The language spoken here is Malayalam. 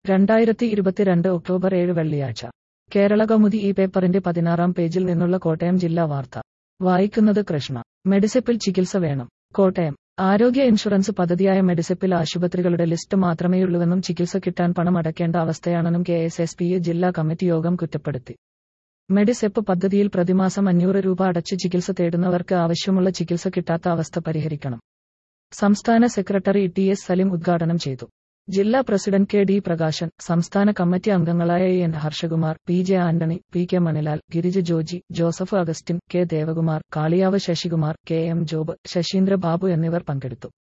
2022 ഒക്ടോബർ 7 വെള്ളിയാഴ്ച കേരളകൗമുദി ഈ പേപ്പറിന്റെ 16-ാം പേജിൽ നിന്നുള്ള കോട്ടയം ജില്ലാ വാർത്ത വായിക്കുന്നത് കൃഷ്ണ. മെഡിസെപ്പിൽ ചികിത്സ വേണം. കോട്ടയം. ആരോഗ്യ ഇൻഷുറൻസ് പദ്ധതിയായ മെഡിസെപ്പിൽ ആശുപത്രികളുടെ ലിസ്റ്റ് മാത്രമേയുള്ളൂവെന്നും ചികിത്സ കിട്ടാൻ പണം അടയ്ക്കേണ്ട അവസ്ഥയാണെന്നും KSSPU ജില്ലാ കമ്മിറ്റി യോഗം കുറ്റപ്പെടുത്തി. മെഡിസെപ്പ് പദ്ധതിയിൽ പ്രതിമാസം 500 രൂപ അടച്ച് ചികിത്സ തേടുന്നവർക്ക് ആവശ്യമുള്ള ചികിത്സ കിട്ടാത്ത അവസ്ഥ പരിഹരിക്കണം. സംസ്ഥാന സെക്രട്ടറി TS സലിം ഉദ്ഘാടനം ചെയ്തു. ജില്ലാ പ്രസിഡന്റ് KD പ്രകാശൻ, സംസ്ഥാന കമ്മിറ്റി അംഗങ്ങളായ EN Harshakumar, PJ Antony, PK Manilal, Girija Joji, Joseph Augustine, K Devakumar, Kaliyavu Sasikumar, KM Job, Sasheendra Babu എന്നിവർ പങ്കെടുത്തു.